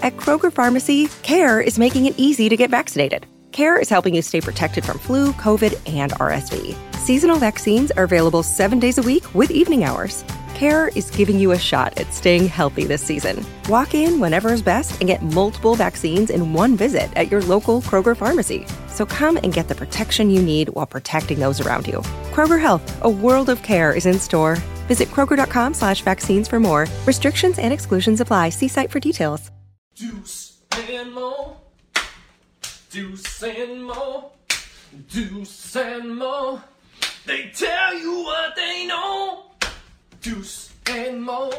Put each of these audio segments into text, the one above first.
At Kroger Pharmacy, CARE is making it easy to get vaccinated. CARE is helping you stay protected from flu, COVID, and RSV. Seasonal vaccines are available 7 days a week with evening hours. CARE is giving you a shot at staying healthy this season. Walk in whenever is best and get multiple vaccines in one visit at your local Kroger Pharmacy. So come and get the protection you need while protecting those around you. Kroger Health, a world of care is in store. Visit Kroger.com/vaccines for more. Restrictions and exclusions apply. See site for details. Deuce and Mo. Deuce and Mo. Deuce and Mo. They tell you what they know. Deuce and Mo.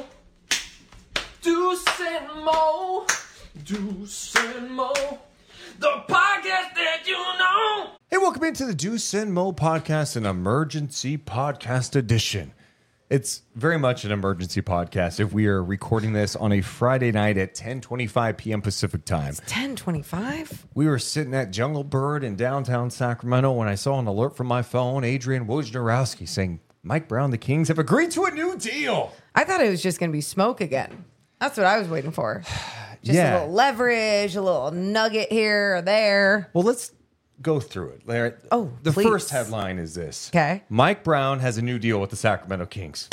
Deuce and Mo. Deuce and Mo. The podcast that you know. Hey, welcome into the Deuce and Mo podcast, an emergency podcast edition. It's very much an emergency podcast if we are recording this on a Friday night at 10:25 p.m. Pacific time. 10:25? We were sitting at Jungle Bird in downtown Sacramento when I saw an alert from my phone, Adrian Wojnarowski, saying Mike Brown, the Kings have agreed to a new deal. I thought it was just going to be smoke again. That's what I was waiting for. Just a little leverage, a little nugget here or there. Well, let's go through it, Larry. Oh, the please. first headline is this. Okay. Mike Brown has a new deal with the Sacramento Kings.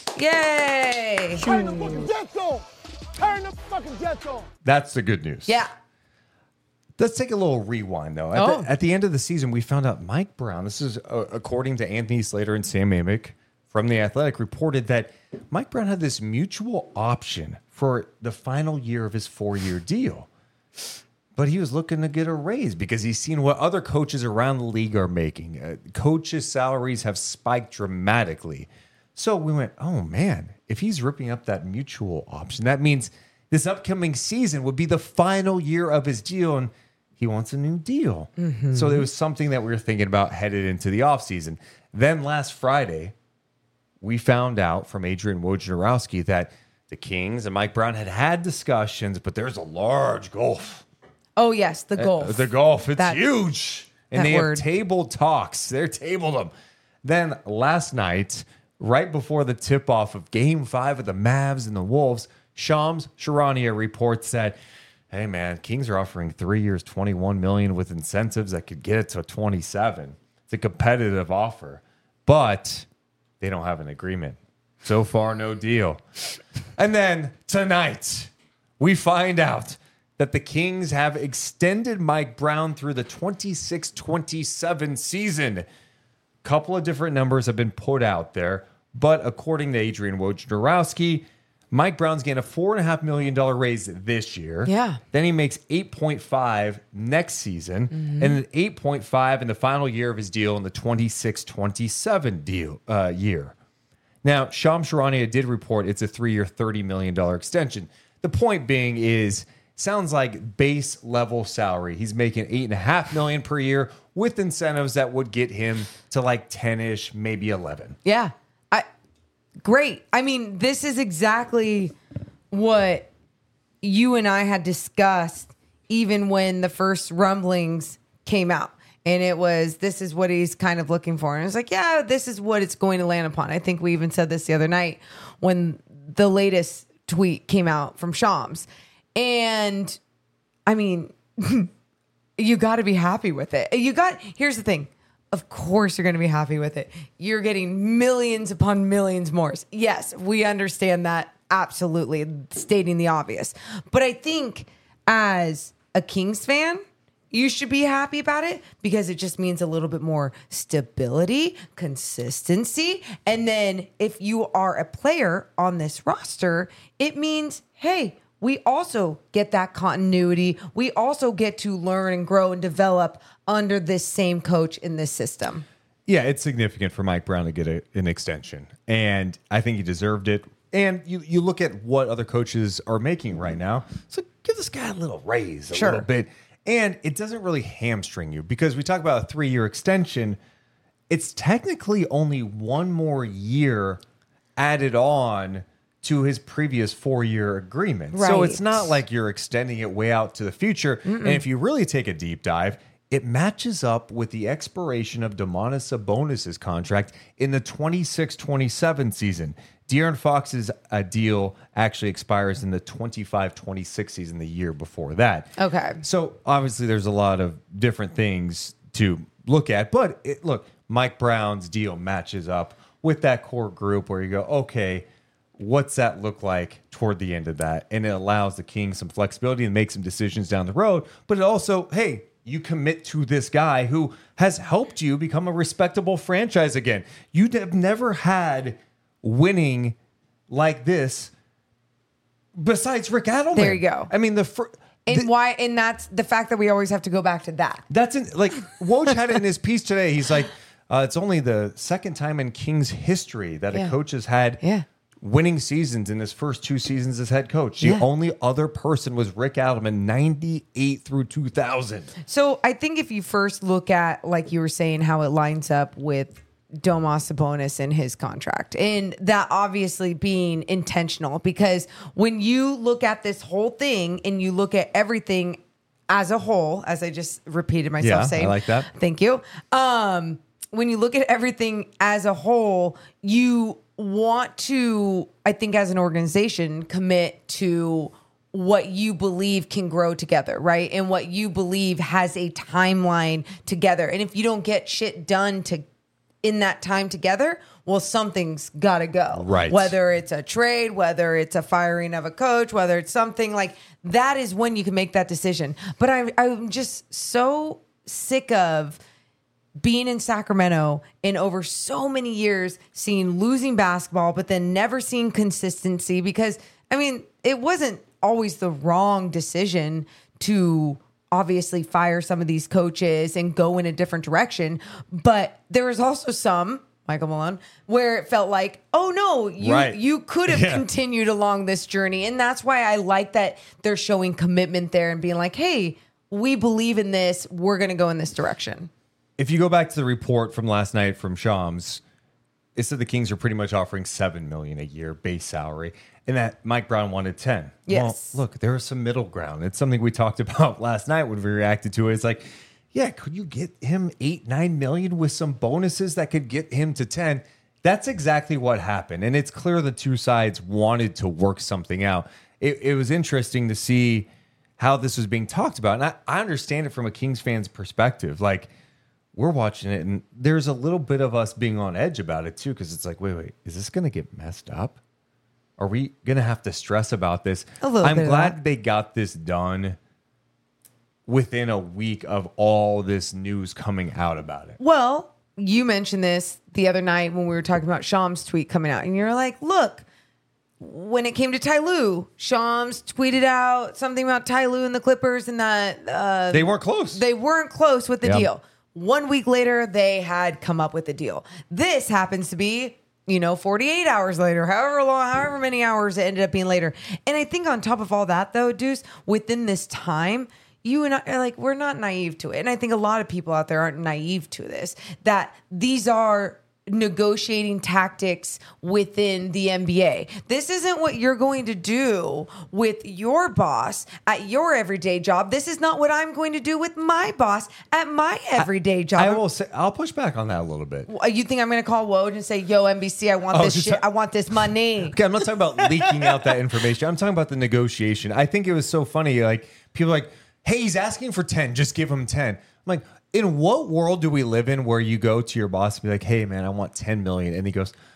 Yay! Turn the fucking Jets on! Turn the fucking Jets on! That's the good news. Yeah. Let's take a little rewind, though. At the end of the season, we found out Mike Brown, this is according to Anthony Slater and Sam Amick from The Athletic, reported that Mike Brown had this mutual option for the final year of his 4-year deal. But he was looking to get a raise because he's seen what other coaches around the league are making. Coaches' salaries have spiked dramatically. So we went, oh, man, if he's ripping up that mutual option, that means this upcoming season would be the final year of his deal, and he wants a new deal. Mm-hmm. So it was something that we were thinking about headed into the offseason. Then last Friday, we found out from Adrian Wojnarowski that the Kings and Mike Brown had discussions, but there's a large gulf. Oh, yes, the golf. The golf, it's huge. And they have table talks. They're tabled them. Then last night, right before the tip-off of Game 5 of the Mavs and the Wolves, Shams Charania reports that, hey, man, Kings are offering 3 years, $21 million with incentives that could get it to 27. It's a competitive offer, but they don't have an agreement. So far, no deal. And then tonight, we find out that the Kings have extended Mike Brown through the 26-27 season. A couple of different numbers have been put out there, but according to Adrian Wojnarowski, Mike Brown's getting a $4.5 million raise this year. Yeah. Then he makes $8.5 next season, and then $8.5 in the final year of his deal in the 26-27 year. Now, Shams Charania did report it's a 3-year, $30 million extension. The point being is, sounds like base level salary. He's making $8.5 million per year with incentives that would get him to like 10-ish, maybe 11. Yeah. Great. I mean, this is exactly what you and I had discussed even when the first rumblings came out. And it was, this is what he's kind of looking for. And it's like, yeah, this is what it's going to land upon. I think we even said this the other night when the latest tweet came out from Shams. And I mean, you got to be happy with it. Here's the thing. Of course you're going to be happy with it. You're getting millions upon millions more. Yes, we understand that. Absolutely. Stating the obvious. But I think as a Kings fan, you should be happy about it because it just means a little bit more stability, consistency. And then if you are a player on this roster, it means, hey, we also get that continuity. We also get to learn and grow and develop under this same coach in this system. Yeah, it's significant for Mike Brown to get an extension. And I think he deserved it. And you look at what other coaches are making right now. So give this guy a little raise, a little bit. And it doesn't really hamstring you because we talk about a 3-year extension. It's technically only one more year added on to his previous 4-year agreement. Right. So it's not like you're extending it way out to the future. Mm-mm. And if you really take a deep dive, it matches up with the expiration of Domantas Sabonis' contract in the 26-27 season. De'Aaron Fox's deal actually expires in the 25-26 season, the year before that. Okay. So obviously there's a lot of different things to look at. But look, Mike Brown's deal matches up with that core group where you go, okay, what's that look like toward the end of that? And it allows the Kings some flexibility and make some decisions down the road. But it also, hey, you commit to this guy who has helped you become a respectable franchise again. You have never had winning like this besides Rick Adelman. There you go. I mean, and that's the fact that we always have to go back to that. That's like Woj had it in his piece today. He's like, it's only the second time in Kings history that a coach has had winning seasons in his first 2 seasons as head coach. The only other person was Rick Adelman, 98 through 2000. So I think if you first look at, like you were saying, how it lines up with Domas Sabonis and his contract, and that obviously being intentional, because when you look at this whole thing and you look at everything as a whole, as I just repeated myself saying, I like that. Thank you. When you look at everything as a whole, you want to, I think, as an organization, commit to what you believe can grow together, right? And what you believe has a timeline together. And if you don't get shit done in that time together, well, something's got to go. Right. Whether it's a trade, whether it's a firing of a coach, whether it's something like that, is when you can make that decision. But I'm just so sick of being in Sacramento and over so many years seeing losing basketball, but then never seeing consistency, because, I mean, it wasn't always the wrong decision to obviously fire some of these coaches and go in a different direction. But there was also some, Michael Malone, where it felt like, oh no, you could have continued along this journey. And that's why I like that they're showing commitment there and being like, hey, we believe in this. We're going to go in this direction. If you go back to the report from last night from Shams, it said the Kings are pretty much offering $7 million a year base salary, and that Mike Brown wanted 10. Yes. Well, look, there is some middle ground. It's something we talked about last night when we reacted to it. It's like, yeah, could you get him $8-9 million with some bonuses that could get him to 10? That's exactly what happened, and it's clear the two sides wanted to work something out. It was interesting to see how this was being talked about, and I understand it from a Kings fan's perspective. Like, we're watching it, and there's a little bit of us being on edge about it, too, because it's like, wait, is this going to get messed up? Are we going to have to stress about this? I'm glad they got this done within a week of all this news coming out about it. Well, you mentioned this the other night when we were talking about Shams' tweet coming out, and you're like, look, when it came to Ty Lue, Shams tweeted out something about Ty Lue and the Clippers, and that they weren't close. They weren't close with the deal. 1 week later, they had come up with a deal. This happens to be, 48 hours later, however many hours it ended up being later. And I think on top of all that, though, Deuce, within this time, you and I are like, we're not naive to it. And I think a lot of people out there aren't naive to this, that these are negotiating tactics within the NBA. This isn't what you're going to do with your boss at your everyday job. This is not what I'm going to do with my boss at my everyday job. I will say, I'll push back on that a little bit. You think I'm going to call Woj and say, yo, NBC, I want this shit. I want this money. Okay, I'm not talking about leaking out that information. I'm talking about the negotiation. I think it was so funny. Like, people are like, hey, he's asking for 10. Just give him 10. I'm like, in what world do we live in where you go to your boss and be like, hey, man, I want 10 million. And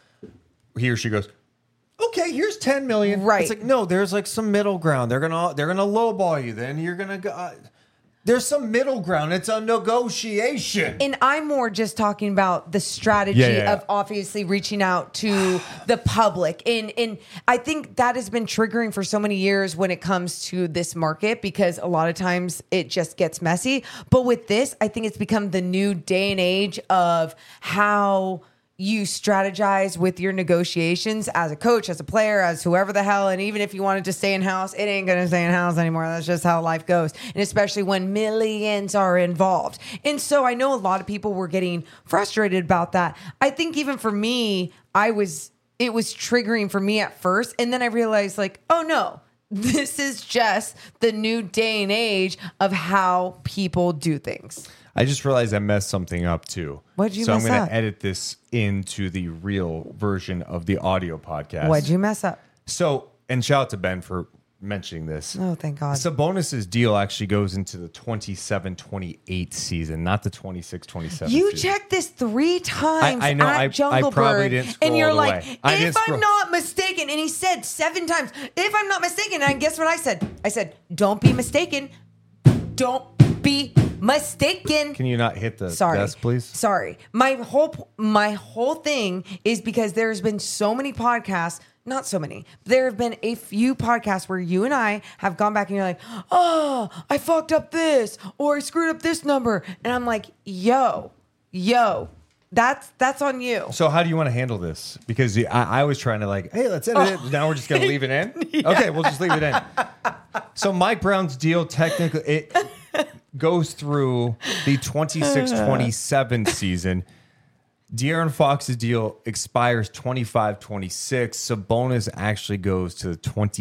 he or she goes, okay, here's 10 million. Right. It's like, no, there's like some middle ground. They're going to lowball you. Then you're going to go. There's some middle ground. It's a negotiation. And I'm more just talking about the strategy of obviously reaching out to the public. And I think that has been triggering for so many years when it comes to this market, because a lot of times it just gets messy. But with this, I think it's become the new day and age of how you strategize with your negotiations as a coach, as a player, as whoever the hell. And even if you wanted to stay in house, it ain't going to stay in house anymore. That's just how life goes. And especially when millions are involved. And so I know a lot of people were getting frustrated about that. I think even for me, it was triggering for me at first. And then I realized, like, oh no, this is just the new day and age of how people do things. I just realized I messed something up too. What'd you so mess I'm going up? to edit this into the real version of the audio podcast. What'd you mess up? So, and shout out to Ben for mentioning this. Oh, thank God. Sabonis's deal actually goes into the 27-28 season, not the 26-27 You season. checked this 3 times I know, at I Jungle probably Bird, didn't scroll and you're all the like, way. I didn't if I'm scroll. not mistaken, and he said 7 times, if I'm not mistaken, and guess what I said? I said, don't be mistaken. Don't be mistaken. Can you not hit the Sorry, desk, please? Sorry. My whole thing is because there's been so many podcasts. Not so many. There have been a few podcasts where you and I have gone back and you're like, oh, I fucked up this or I screwed up this number. And I'm like, yo, that's on you. So how do you want to handle this? Because I was trying to like, hey, let's edit it. Now we're just going to leave it in? Yeah. Okay, we'll just leave it in. So Mike Brown's deal, technically, it goes through the 26-27 season. De'Aaron Fox's deal expires 25-26. Sabonis actually goes to the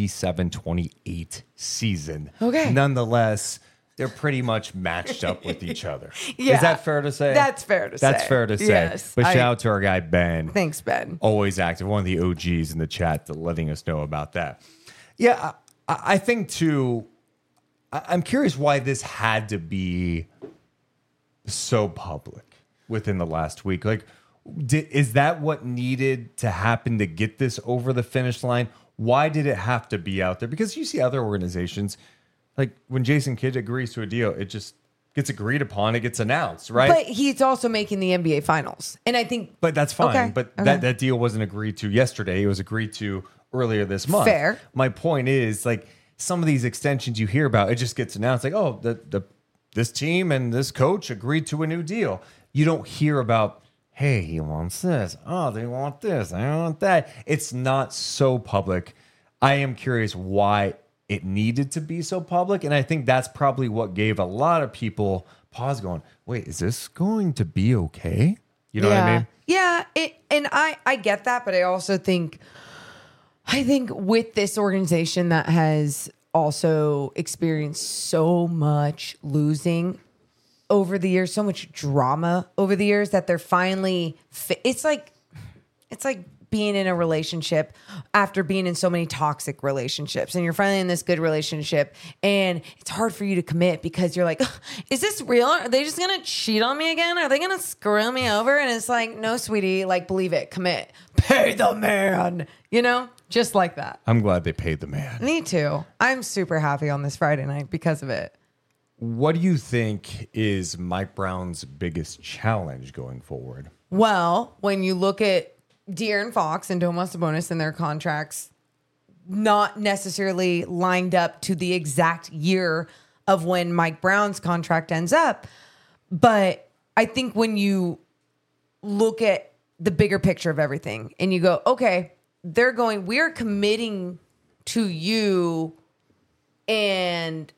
27-28 season. Okay. Nonetheless, they're pretty much matched up with each other. Yeah. Is that fair to say? That's fair to say. That's fair to say. Yes, But shout out to our guy, Ben. Thanks, Ben. Always active. One of the OGs in the chat letting us know about that. Yeah, I think, too, I'm curious why this had to be so public within the last week. Like, is that what needed to happen to get this over the finish line? Why did it have to be out there? Because you see other organizations, like when Jason Kidd agrees to a deal, it just gets agreed upon, it gets announced, right? But he's also making the NBA Finals. And I think... But that's fine. Okay, But okay. that deal wasn't agreed to yesterday. It was agreed to earlier this month. Fair. My point is, like, some of these extensions you hear about, it just gets announced like, oh, this team and this coach agreed to a new deal. You don't hear about, hey, he wants this. Oh, they want this. I want that. It's not so public. I am curious why it needed to be so public. And I think that's probably what gave a lot of people pause going, wait, is this going to be okay? You know what I mean? Yeah, and I get that, but I also think with this organization that has also experienced so much losing over the years, so much drama over the years, that they're finally it's like being in a relationship after being in so many toxic relationships, and you're finally in this good relationship, and it's hard for you to commit because you're like, is this real? Are they just gonna cheat on me again? Are they gonna screw me over? And it's like, no, sweetie, like, believe it, commit, pay the man, just like that. I'm glad they paid the man. Me too. I'm super happy on this Friday night because of it. What do you think is Mike Brown's biggest challenge going forward? Well, when you look at De'Aaron Fox and Domas Sabonis and their contracts not necessarily lined up to the exact year of when Mike Brown's contract ends up, but I think when you look at the bigger picture of everything and you go, okay, we're committing to you and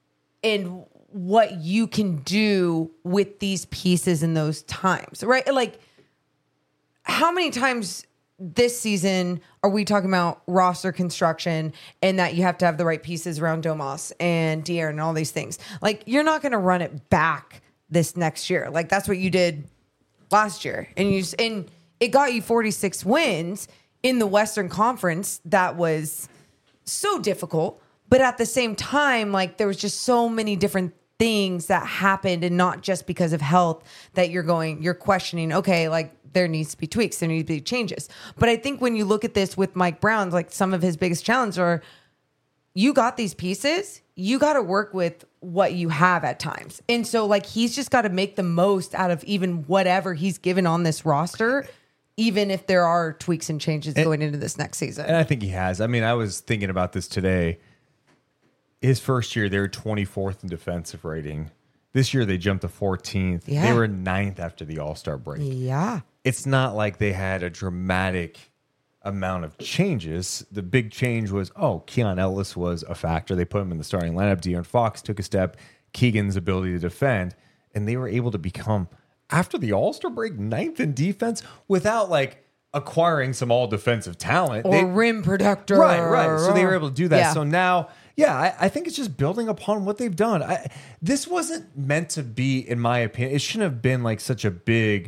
what you can do with these pieces in those times, right? Like, how many times this season are we talking about roster construction and that you have to have the right pieces around Domas and De'Aaron and all these things? Like, you're not going to run it back this next year. Like, that's what you did last year. And it got you 46 wins in the Western Conference. That was so difficult. But at the same time, like, there was just so many different things that happened, and not just because of health, that you're questioning, okay, like, there needs to be tweaks, there needs to be changes. But I think when you look at this with Mike Brown, like, some of his biggest challenges are, you got these pieces, you got to work with what you have at times. And so, like, he's just got to make the most out of even whatever he's given on this roster, even if there are tweaks and changes going into this next season. And I think he has. I mean, I was thinking about this today. His first year, they were 24th in defensive rating. This year, they jumped to 14th. Yeah. They were 9th after the All-Star break. Yeah. It's not like they had a dramatic amount of changes. The big change was, Keon Ellis was a factor. They put him in the starting lineup. De'Aaron Fox took a step. Keegan's ability to defend. And they were able to become, after the All-Star break, 9th in defense without, like, acquiring some all defensive talent. Or rim protector. Right. So they were able to do that. Yeah. So now, I think it's just building upon what they've done. This wasn't meant to be, in my opinion, it shouldn't have been like such a big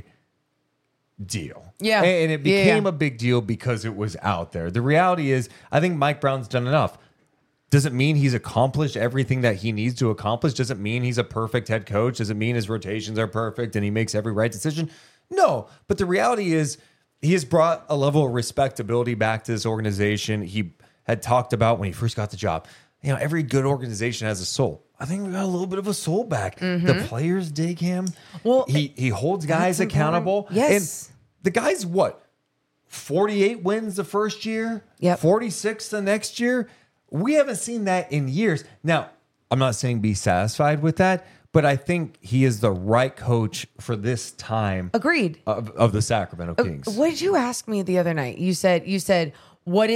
deal. Yeah. And it became a big deal because it was out there. The reality is, I think Mike Brown's done enough. Doesn't mean he's accomplished everything that he needs to accomplish. Doesn't mean he's a perfect head coach. Doesn't mean his rotations are perfect and he makes every right decision. No, but the reality is he has brought a level of respectability back to this organization. He had talked about when he first got the job, every good organization has a soul. I think we got a little bit of a soul back. The players dig him. Well, he holds guys accountable. Yes. And the guy's 48 wins the first year, 46 the next year. We haven't seen that in years. Now, I'm not saying be satisfied with that, but I think he is the right coach for this time. Agreed. Of the Sacramento Kings. What did you ask me the other night? You said what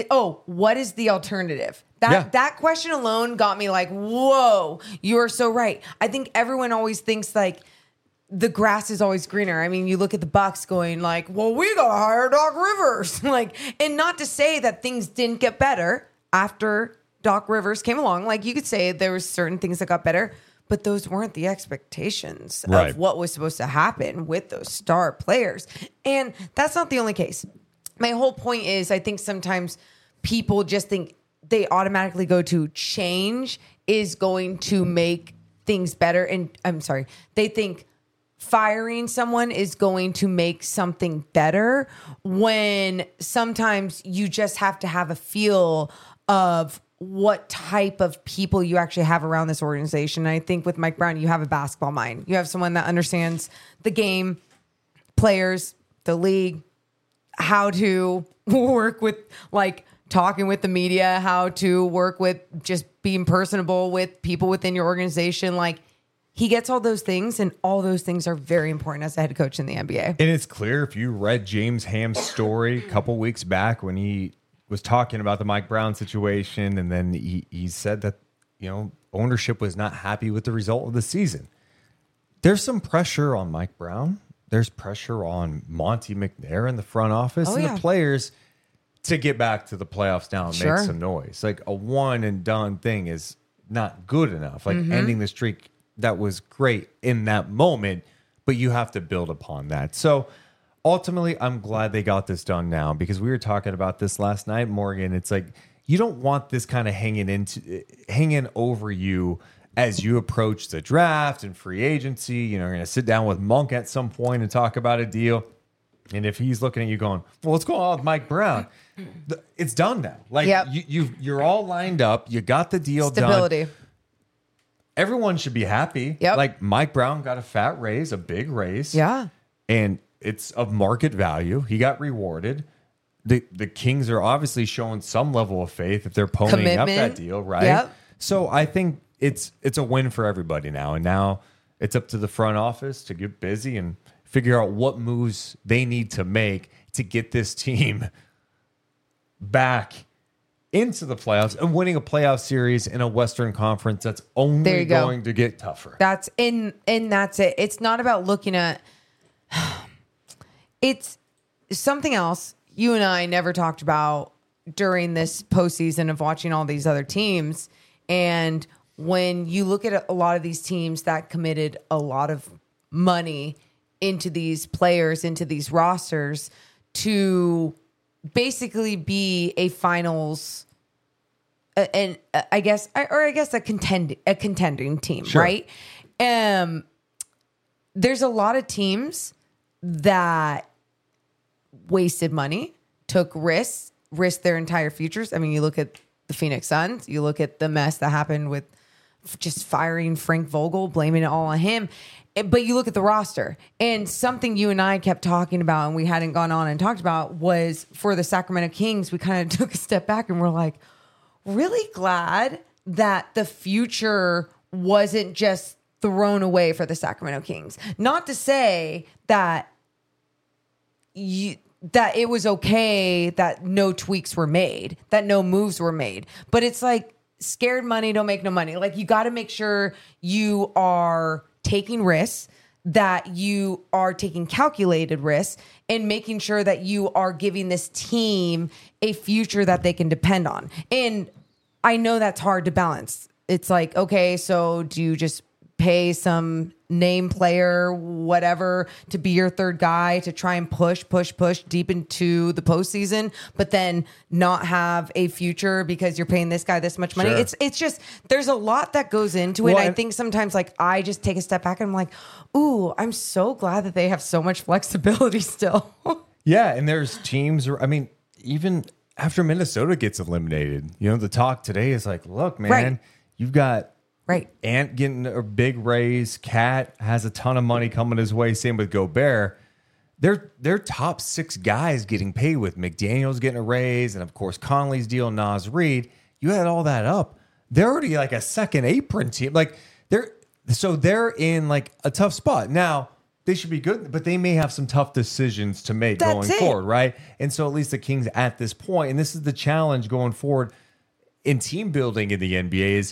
is the alternative? That question alone got me like, whoa, you are so right. I think everyone always thinks like the grass is always greener. I mean, you look at the Bucks going like, well, we gotta hire Doc Rivers. And not to say that things didn't get better after Doc Rivers came along. Like you could say there was certain things that got better, but those weren't the expectations of what was supposed to happen with those star players. And that's not the only case. My whole point is I think sometimes people just think they automatically go to change is going to make things better. And I'm sorry, they think firing someone is going to make something better when sometimes you just have to have a feel of what type of people you actually have around this organization. And I think with Mike Brown, you have a basketball mind. You have someone that understands the game, players, the league, how to work with talking with the media, how to work with just being personable with people within your organization. He gets all those things, and all those things are very important as a head coach in the NBA. And it's clear if you read James Ham's story a couple weeks back when he was talking about the Mike Brown situation, and then he said that, ownership was not happy with the result of the season. There's some pressure on Mike Brown. There's pressure on Monty McNair in the front office and the players to get back to the playoffs now and make some noise. Like a one and done thing is not good enough. Ending the streak that was great in that moment, but you have to build upon that. So ultimately, I'm glad they got this done now, because we were talking about this last night, Morgan. It's like you don't want this kind of hanging over you as you approach the draft and free agency. You're going to sit down with Monk at some point and talk about a deal. And if he's looking at you going, well, what's going on with Mike Brown? It's done now. You're all lined up. You got the deal Stability. done. Everyone should be happy. Yep. Mike Brown got a fat raise, a big raise. Yeah. And it's of market value. He got rewarded. The Kings are obviously showing some level of faith if they're ponying up that deal, right? Yep. So I think it's a win for everybody now. And now it's up to the front office to get busy and figure out what moves they need to make to get this team back into the playoffs and winning a playoff series in a Western Conference that's only going to get tougher. That's it. It's not about looking at it's something else you and I never talked about during this postseason of watching all these other teams. And when you look at a lot of these teams that committed a lot of money into these players, into these rosters to basically be a finals and I guess a contending team, right? There's a lot of teams that wasted money, took risks, risked their entire futures. I mean, you look at the Phoenix Suns, you look at the mess that happened with just firing Frank Vogel, blaming it all on him. But you look at the roster, and something you and I kept talking about and we hadn't gone on and talked about was for the Sacramento Kings, we kind of took a step back and we're like, really glad that the future wasn't just thrown away for the Sacramento Kings. Not to say that that it was okay that no tweaks were made, that no moves were made. But it's like scared money don't make no money. Like you got to make sure you are taking risks, that you are taking calculated risks and making sure that you are giving this team a future that they can depend on. And I know that's hard to balance. It's like, okay, so do you just pay some name player, whatever, to be your third guy to try and push deep into the postseason, but then not have a future because you're paying this guy this much money? Sure. It's just, there's a lot that goes into it. I think sometimes like I just take a step back and I'm like, ooh, I'm so glad that they have so much flexibility still. Yeah, and there's teams, I mean, even after Minnesota gets eliminated, the talk today is like, look, man, Right. you've got Right. Ant getting a big raise. Cat has a ton of money coming his way. Same with Gobert. They're top 6 guys getting paid, with McDaniels getting a raise, and of course Conley's deal, Naz Reid. You had all that up. They're already like a second apron team. Like they're in like a tough spot. Now, they should be good, but they may have some tough decisions to make going forward, right? And so at least the Kings at this point, and this is the challenge going forward in team building in the NBA is,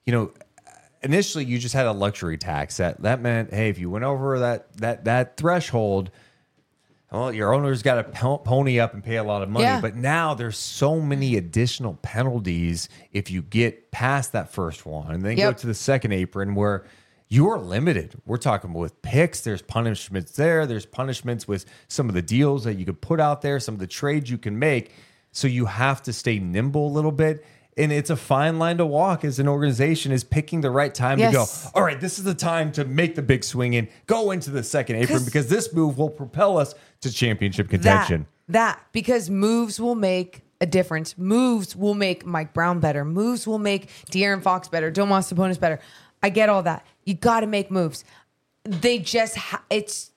initially you just had a luxury tax that meant, hey, if you went over that threshold, well, your owner's got to pony up and pay a lot of money. Yeah. But now there's so many additional penalties if you get past that first one and then go to the second apron where you're limited. We're talking with picks. There's punishments there. There's punishments with some of the deals that you could put out there, some of the trades you can make. So you have to stay nimble a little bit. And it's a fine line to walk as an organization, is picking the right time to go, all right, this is the time to make the big swing and go into the second apron because this move will propel us to championship contention. Because moves will make a difference. Moves will make Mike Brown better. Moves will make De'Aaron Fox better. Domas Sabonis better. I get all that. You got to make moves. They just, it's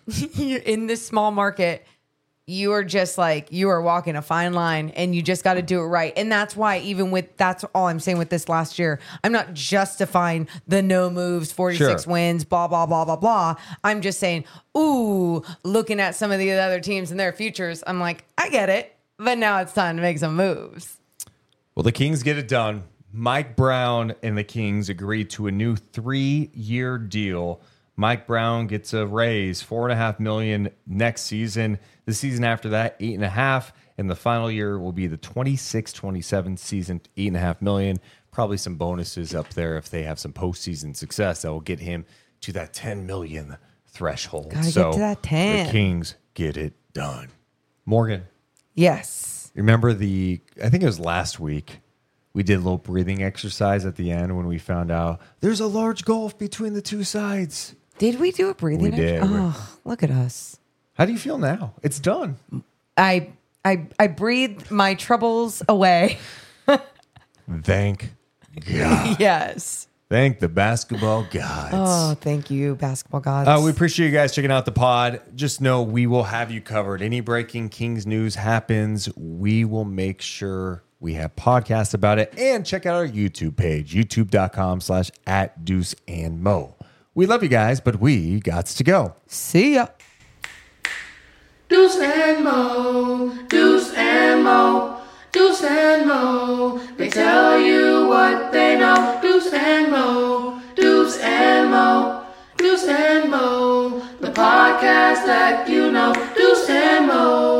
in this small market. You are just like, you are walking a fine line and you just got to do it right. And that's why that's all I'm saying with this last year. I'm not justifying the no moves, 46 wins, blah, blah, blah, blah, blah. I'm just saying, ooh, looking at some of the other teams and their futures, I'm like, I get it. But now it's time to make some moves. Well, the Kings get it done. Mike Brown and the Kings agreed to a new 3-year deal. Mike Brown gets a raise, $4.5 million next season. The season after that, $8.5 million, and the final year will be the 26-27 season, $8.5 million. Probably some bonuses up there if they have some postseason success that will get him to that $10 million threshold. Gotta get to that 10. The Kings get it done. Morgan. Yes. Remember I think it was last week, we did a little breathing exercise at the end when we found out there's a large gulf between the two sides. Did we do a breathing? We did. Oh, look at us. How do you feel now? It's done. I breathed my troubles away. Thank God. Yes. Thank the basketball gods. Oh, thank you, basketball gods. We appreciate you guys checking out the pod. Just know we will have you covered. Any breaking Kings news happens, we will make sure we have podcasts about it. And check out our YouTube page, youtube.com/@DeuceandMo. We love you guys, but we gots to go. See ya. Deuce and Mo, Deuce and Mo, Deuce and Mo. They tell you what they know. Deuce and Mo, Deuce and Mo, Deuce and Mo. The podcast that you know. Deuce and Mo.